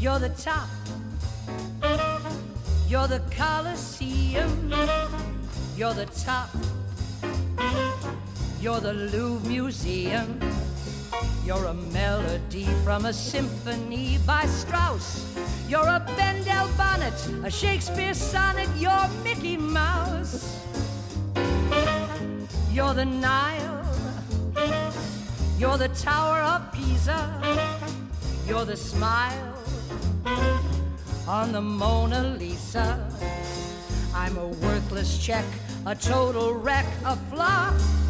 You're the top, you're the Colosseum, you're the top, you're the Louvre Museum, you're a melody from a symphony by Strauss, you're a Bendel bonnet, a Shakespeare sonnet, you're Mickey Mouse, you're the Nile, you're the Tower of Pisa, you're the smile on the Mona Lisa. I'm a worthless check, a total wreck, a flop.